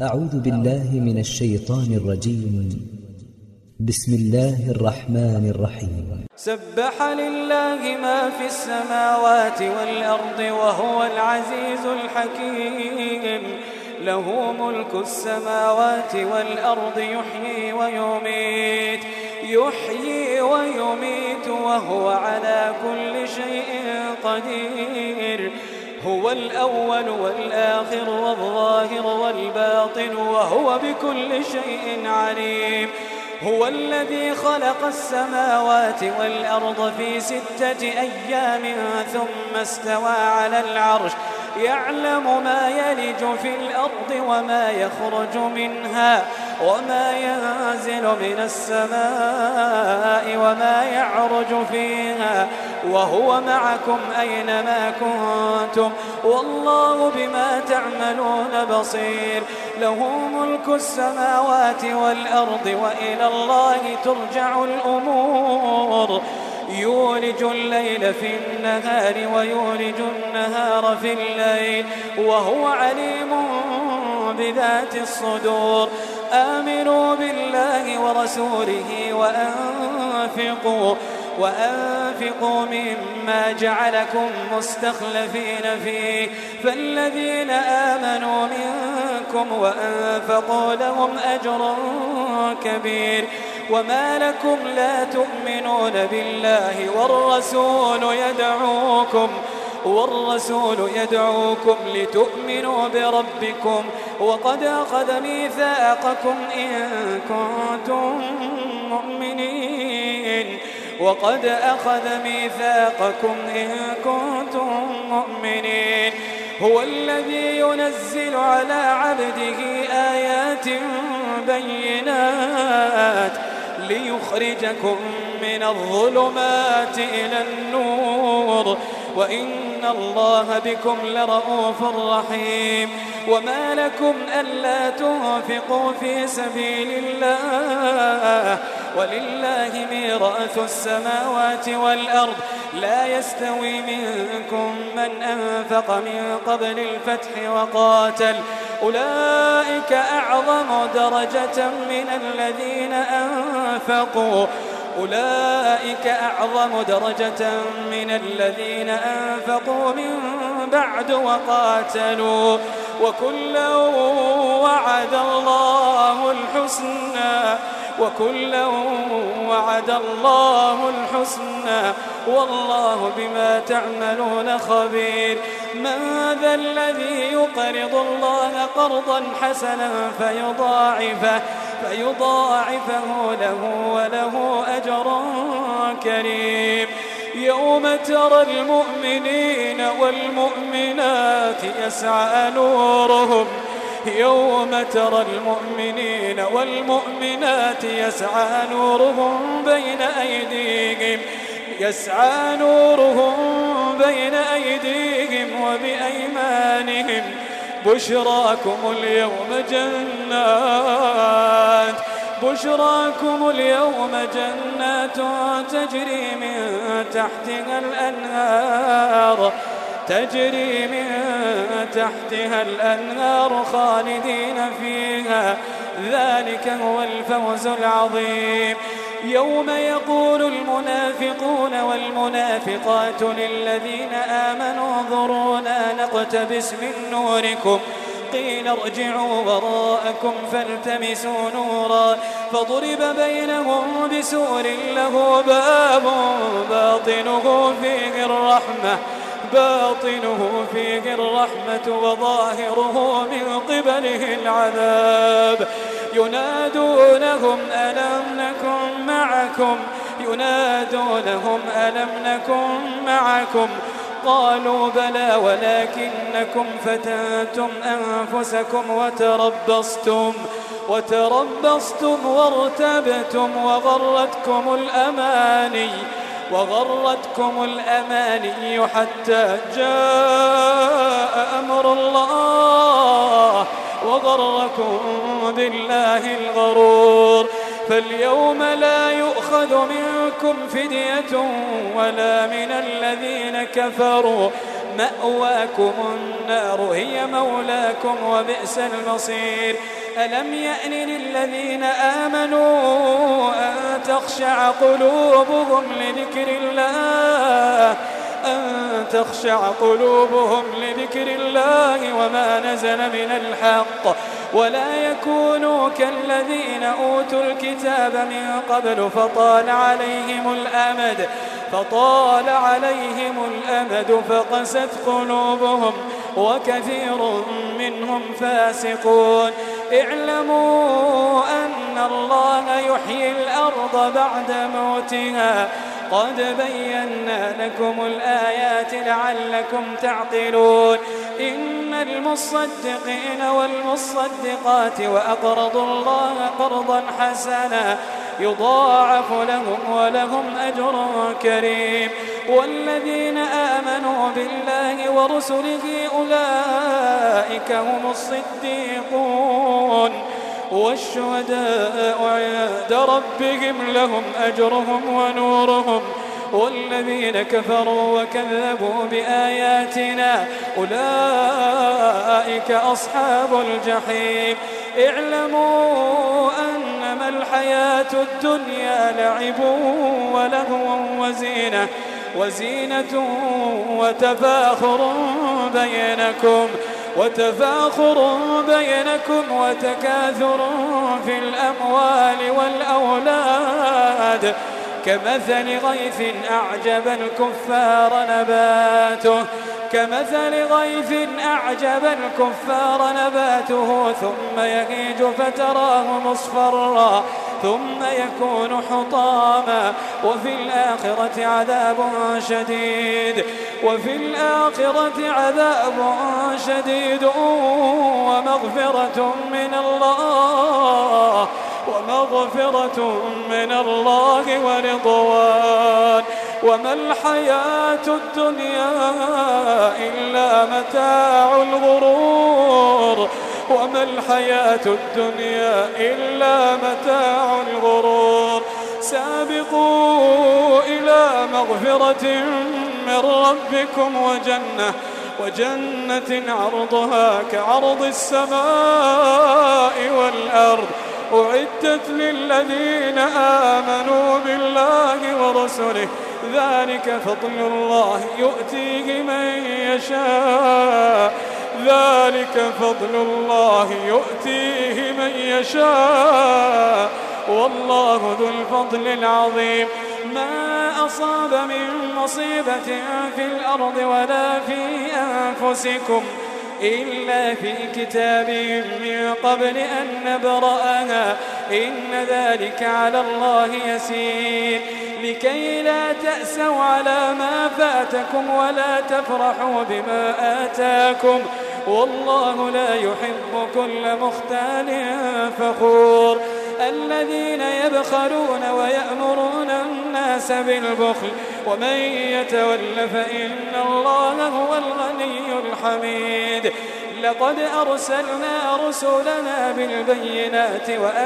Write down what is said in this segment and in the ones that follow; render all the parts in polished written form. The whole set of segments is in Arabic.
أعوذ بالله من الشيطان الرجيم. بسم الله الرحمن الرحيم. سبح لله ما في السماوات والأرض وهو العزيز الحكيم. له ملك السماوات والأرض يحيي ويميت وهو على كل شيء قدير. هو الأول والآخر والظاهر والباطن وهو بكل شيء عليم. هو الذي خلق السماوات والأرض في 6 أيام ثم استوى على العرش يعلم ما يلج في الأرض وما يخرج منها وما ينزل من السماء وما يعرج فيها وهو معكم أينما كنتم والله بما تعملون بصير. له ملك السماوات والأرض وإلى الله ترجع الأمور. يولج الليل في النهار ويولج النهار في الليل وهو عليم بذات الصدور. آمنوا بالله ورسوله وأنفقوا مما جعلكم مستخلفين فيه فالذين آمنوا منكم وأنفقوا لهم أجر كبير. وما لكم لا تؤمنون بالله والرسول يدعوكم لتؤمنوا بربكم وقد أخذ ميثاقكم إن كنتم مؤمنين. هو الذي ينزل على عبده آيات بينات ليخرجكم من الظلمات إلى النور وإن الله بكم لرؤوف رحيم. وما لكم ألا تنفقوا في سبيل الله ولله ميراث السماوات والأرض لا يستوي منكم من أنفق من قبل الفتح وقاتل أولئك أعظم درجة من الذين أنفقوا من بعد وقاتلوا وكلا وعد الله الحسنى والله بما تعملون خبير. من ذا الذي يقرض الله قرضا حسنا فيضاعفه له وله أجر كريم. يوم ترى المؤمنين والمؤمنات يسعى نورهم بين أيديهم وبأيمانهم بشراكم اليوم جنات تجري من تحتها الأنهار خالدين فيها ذلك هو الفوز العظيم. يوم يقول المنافقون والمنافقات للذين آمنوا انظرونا نقتبس من نوركم قيل ارجعوا وراءكم فالتمسوا نورا فضرب بينهم بسور له باب باطنه فيه الرحمة وظاهره من قبله العذاب. ينادونهم ألم نكن معكم قالوا بلى ولكنكم فتنتم أنفسكم وتربصتم وارتبتم وغرتكم الأماني حتى جاء أمر الله وغركم بالله الغرور. فاليوم لا يؤخذ منكم فدية ولا من الذين كفروا مأواكم النار هي مولاكم وبئس المصير. ألم يأن للذين آمنوا أن تخشع قلوبهم لذكر الله وما نزل من الحق ولا يكونوا كالذين أوتوا الكتاب من قبل فطال عليهم الأمد فقست قلوبهم وكثير منهم فاسقون. اعلموا أن الله يحيي الأرض بعد موتها قد بينا لكم الآيات لعلكم تعقلون. إن المصدقين والمصدقات وأقرضوا الله قرضا حسنا يضاعف لهم ولهم أجر كريم. والذين آمنوا بالله ورسله أولئك هم الصديقون والشهداء عند ربهم لهم أجرهم ونورهم. والذين كفروا وكذبوا بآياتنا أولئك أصحاب الجحيم. اعلموا أنما الحياة الدنيا لعب ولهو وزينة وتفاخر بينكم وتكاثر في الأموال والأولاد كمثل غيث أعجب الكفار نباته ثم يهيج فتراه مصفرا ثم يكون حطاما وفي الآخرة عذاب شديد ومغفرة من الله ورضوان. وما الحياة الدنيا إلا متاع الغرور. سابقوا إلى مغفرة من ربكم وجنة عرضها كعرض السماء والأرض أعدت للذين آمنوا بالله ورسله ذلك فضل الله يؤتيه من يشاء والله ذو الفضل العظيم. ما أصاب من مصيبة في الأرض ولا في أنفسكم إلا في كتاب من قبل أن نبرأها إن ذلك على الله يسير. لكي لا تأسوا على ما فاتكم ولا تفرحوا بما آتاكم والله لا يحب كل مختال فخور. الذين يبخلون ويأمرون الناس بالبخل ومن يتول فإن الله هو الغني الحميد. لقد أرسلنا رسلنا بالبينات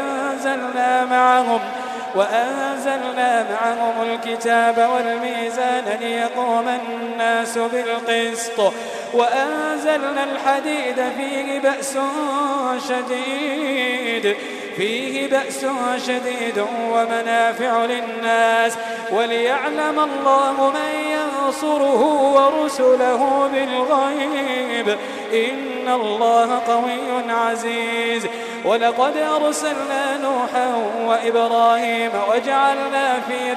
وأنزلنا معهم الكتاب والميزان ليقوم الناس بالقسط وأنزلنا الحديد فيه بأس شديد ومنافع للناس وليعلم الله من ينصره ورسله بالغيب إن الله قوي عزيز. ولقد أرسلنا نوحا وإبراهيم وجعلنا في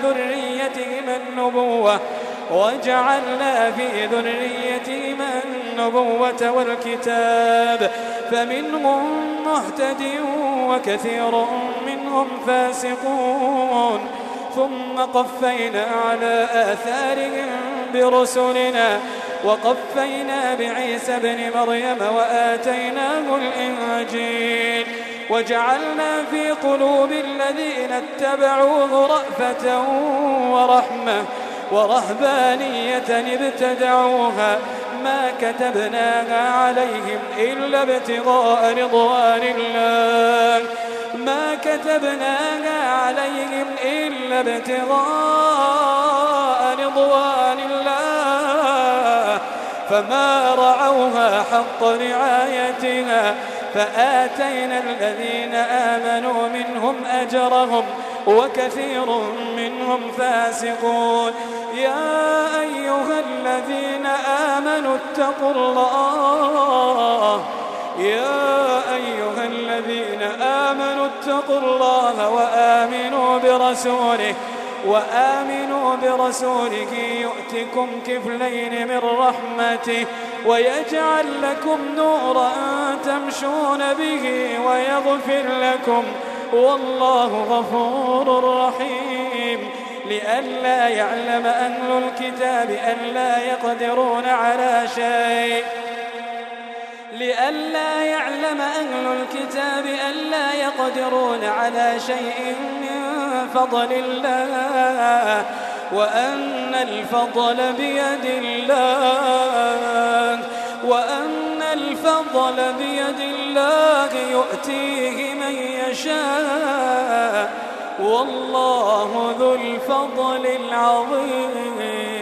ذريتهما النبوة والكتاب فمنهم مهتد وكثير منهم فاسقون. ثم قفينا على آثارهم برسلنا وقفينا بعيسى ابن مريم وآتيناه الإنجيل وجعلنا في قلوب الذين اتبعوه رأفة ورحمة ورهبانية ابتدعوها ما كتبناها عليهم إلا ابتغاء رضوان الله فما رعوها حق رعايتها فآتينا الذين آمنوا منهم أجرهم وكثير منهم فاسقون. يا أيها الذين آمنوا اتقوا الله وآمنوا برسوله يؤتكم كفلين من رحمته ويجعل لكم نورا تمشون به ويغفر لكم والله غفور رحيم. لئلا يعلم أهل الكتاب ألا يقدرون على شيء من فضل الله وأن الفضل بيد الله يؤتيه من يشاء والله ذو الفضل العظيم.